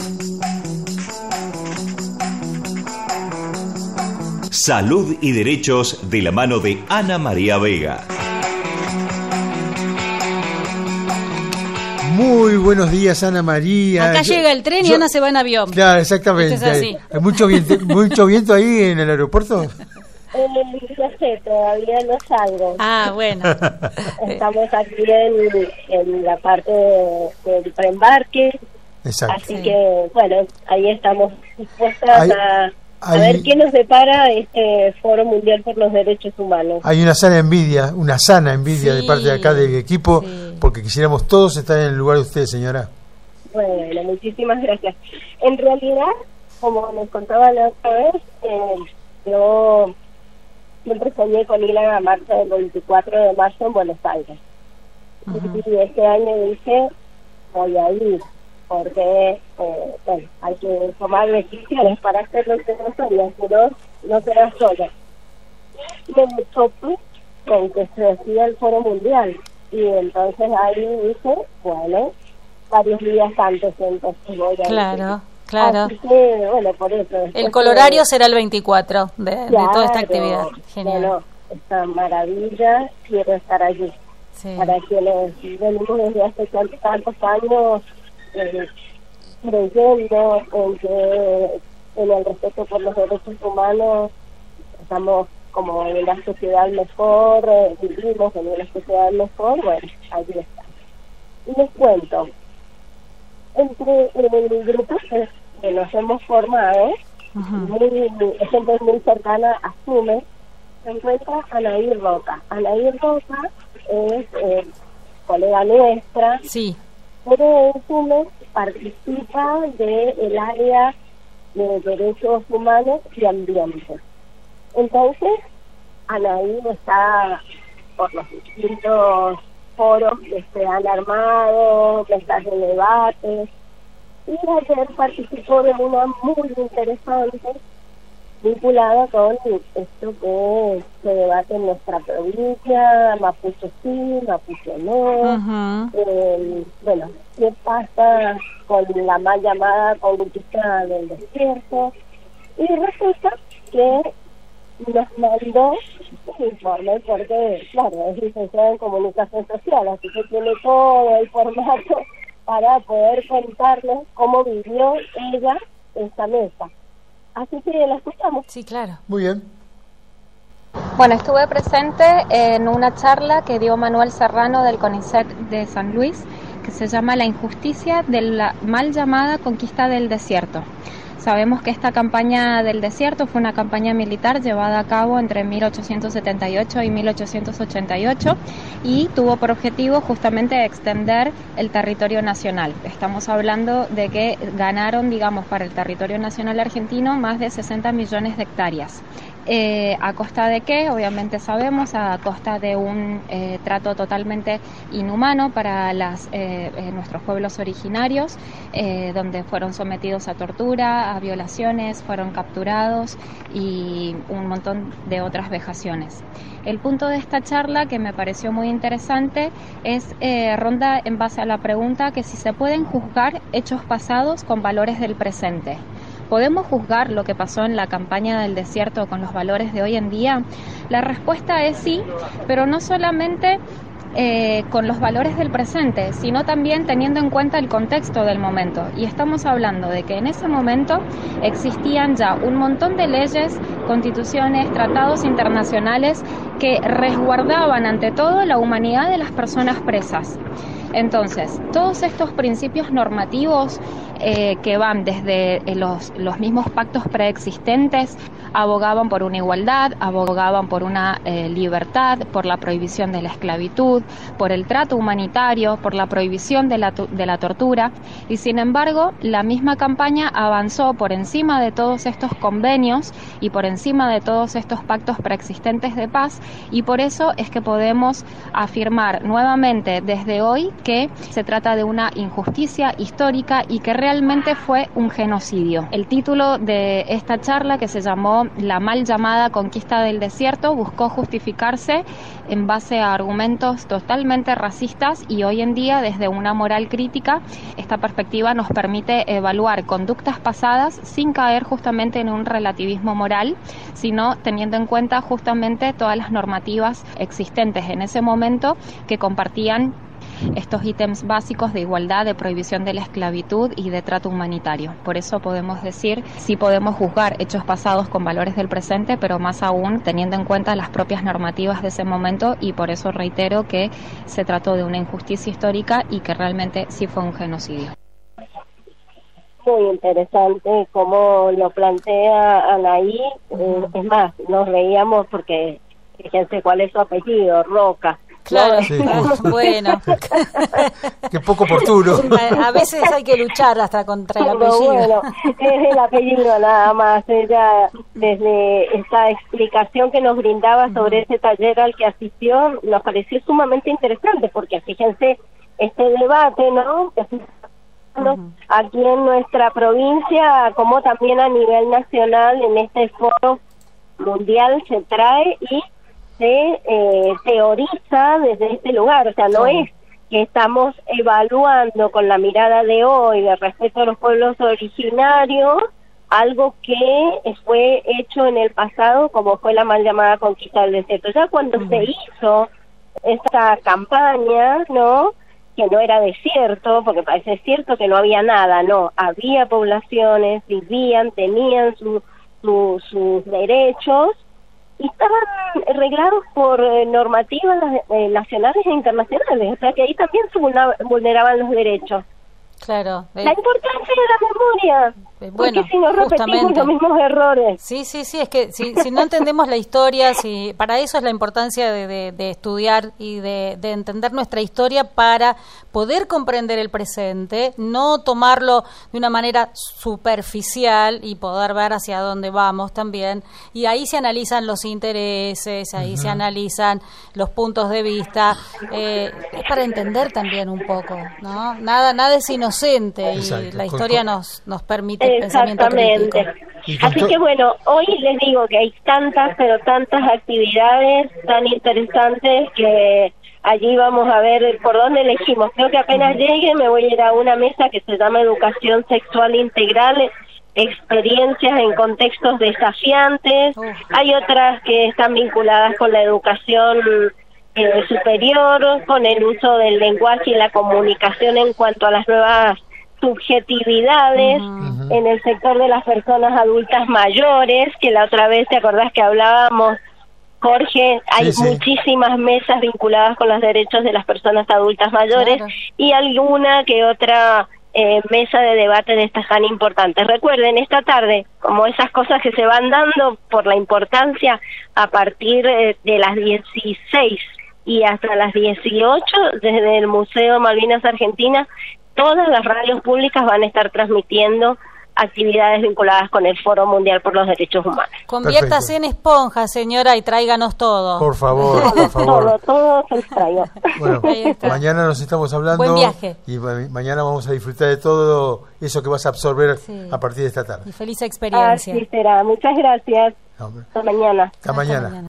Salud y Derechos de la mano de Ana María Vega. Muy buenos días, Ana María. Acá llega el tren y Ana se va en avión. Claro, exactamente. Esto es así. ¿Hay mucho viento ahí en el aeropuerto? No sé, todavía no salgo. Ah, bueno. Estamos aquí en la parte del preembarque. Exacto. Así que, bueno, ahí estamos dispuestas a ver qué nos depara este Foro Mundial por los Derechos Humanos. Hay una sana envidia de parte de acá del equipo, porque quisiéramos todos estar en el lugar de ustedes, señora. Bueno, muchísimas gracias. En realidad, como les contaba la otra vez, yo siempre soñé con ir a la marcha del 24 de marzo en Buenos Aires. Y este año dije, voy a ir, porque hay que tomar decisiones para hacer lo que no soñas, pero no será sola. Me topé con que se hacía el Foro Mundial, y entonces ahí dije, bueno, varios días antes, entonces voy a ir. Claro. Así que, bueno, por eso. El colorario será el 24 de toda esta actividad. Genial. Bueno, esta maravilla, quiero estar allí. Sí. Para quienes venimos desde hace tantos años creyendo en el respeto por los derechos humanos, estamos como en una sociedad mejor, vivimos en una sociedad mejor, bueno, allí está. Y les cuento, entre el grupo que nos hemos formado, gente muy cercana a SUME, se encuentra Anaí Roca. Anaí Roca es colega nuestra, pero en SUME participa del área de derechos humanos y ambiente. Entonces, Anaí está por los distintos foros que se han armado, mesas de debate, y ayer participó de una muy interesante vinculada con esto que se debate en nuestra provincia, Mapuche sí, Mapuche no, bueno, qué pasa con la mal llamada conquista del desierto, y resulta que nos mandó un informe, porque claro, es licenciada en comunicación social, así que tiene todo el formato para poder contarnos cómo vivió ella esta mesa. Así que la escuchamos. Sí, claro. Muy bien. Bueno, estuve presente en una charla que dio Manuel Serrano del CONICET de San Luis, que se llama La injusticia de la mal llamada conquista del desierto. Sabemos que esta campaña del desierto fue una campaña militar llevada a cabo entre 1878 y 1888 y tuvo por objetivo justamente extender el territorio nacional. Estamos hablando de que ganaron, digamos, para el territorio nacional argentino más de 60 millones de hectáreas. ¿A costa de qué? Obviamente sabemos, a costa de un trato totalmente inhumano para nuestros pueblos originarios, donde fueron sometidos a tortura, a violaciones, fueron capturados y un montón de otras vejaciones. El punto de esta charla, que me pareció muy interesante, ronda en base a la pregunta que si se pueden juzgar hechos pasados con valores del presente. ¿Podemos juzgar lo que pasó en la campaña del desierto con los valores de hoy en día? La respuesta es sí, pero no solamente con los valores del presente, sino también teniendo en cuenta el contexto del momento. Y estamos hablando de que en ese momento existían ya un montón de leyes, constituciones, tratados internacionales que resguardaban ante todo la humanidad de las personas presas. Entonces, todos estos principios normativos que van desde los mismos pactos preexistentes, abogaban por una igualdad, abogaban por una libertad, por la prohibición de la esclavitud, por el trato humanitario, por la prohibición de la tortura, y sin embargo, la misma campaña avanzó por encima de todos estos convenios y por encima de todos estos pactos preexistentes de paz, y por eso es que podemos afirmar nuevamente desde hoy que se trata de una injusticia histórica y que realmente fue un genocidio. El título de esta charla, que se llamó La mal llamada conquista del desierto, buscó justificarse en base a argumentos totalmente racistas, y hoy en día, desde una moral crítica, esta perspectiva nos permite evaluar conductas pasadas sin caer justamente en un relativismo moral, sino teniendo en cuenta justamente todas las normativas existentes en ese momento que compartían estos ítems básicos de igualdad, de prohibición de la esclavitud y de trato humanitario. Por eso podemos decir, sí podemos juzgar hechos pasados con valores del presente, pero más aún teniendo en cuenta las propias normativas de ese momento, y por eso reitero que se trató de una injusticia histórica y que realmente sí fue un genocidio. Muy interesante cómo lo plantea Anaí. Es más, nos reíamos porque fíjense cuál es su apellido, Roca. Claro, sí, bueno. Qué poco oportuno. A veces hay que luchar hasta contra el Pero apellido. bueno, es el apellido nada más. Ella, desde esta explicación que nos brindaba sobre ese taller al que asistió, nos pareció sumamente interesante, porque fíjense este debate, ¿no?, que se aquí en nuestra provincia, como también a nivel nacional, en este foro mundial se trae y se teoriza desde este lugar. O sea, no es que estamos evaluando con la mirada de hoy de respeto a los pueblos originarios algo que fue hecho en el pasado, como fue la mal llamada conquista del desierto. Ya cuando se hizo esta campaña, ¿no?, que no era desierto, porque parece cierto que no había nada, no, había poblaciones, vivían, tenían sus derechos, y estaban reglados por normativas nacionales e internacionales, o sea que ahí también se vulneraban los derechos. Claro. La importancia de la memoria, Bueno, porque si no repetimos justamente los mismos errores. Sí, es que si no entendemos la historia, para eso es la importancia de estudiar y de entender nuestra historia, para poder comprender el presente, no tomarlo de una manera superficial y poder ver hacia dónde vamos también. Y ahí se analizan los intereses, ahí se analizan los puntos de vista. Es para entender también un poco, ¿no? Nada es inocente. Exacto. Y la historia nos permite Exactamente. Así que bueno, hoy les digo que hay tantas, pero tantas actividades tan interesantes que allí vamos a ver por dónde elegimos. Creo que apenas llegue me voy a ir a una mesa que se llama Educación Sexual Integral, experiencias en contextos desafiantes. Hay otras que están vinculadas con la educación superior, con el uso del lenguaje y la comunicación en cuanto a las nuevas subjetividades en el sector de las personas adultas mayores, que la otra vez, ¿te acordás que hablábamos, Jorge? Hay muchísimas mesas vinculadas con los derechos de las personas adultas mayores, y alguna que otra mesa de debate de estas tan importantes. Recuerden, esta tarde, como esas cosas que se van dando por la importancia, a partir de las 16 y hasta las 18, desde el Museo Malvinas Argentina, todas las radios públicas van a estar transmitiendo actividades vinculadas con el Foro Mundial por los Derechos Humanos. Conviértase en esponja, señora, y tráiganos todo. Por favor, por favor. Todo se los traigo. Bueno, mañana nos estamos hablando. Buen viaje. Y mañana vamos a disfrutar de todo eso que vas a absorber a partir de esta tarde. Y feliz experiencia. Así será. Muchas gracias. Hasta mañana. Hasta mañana.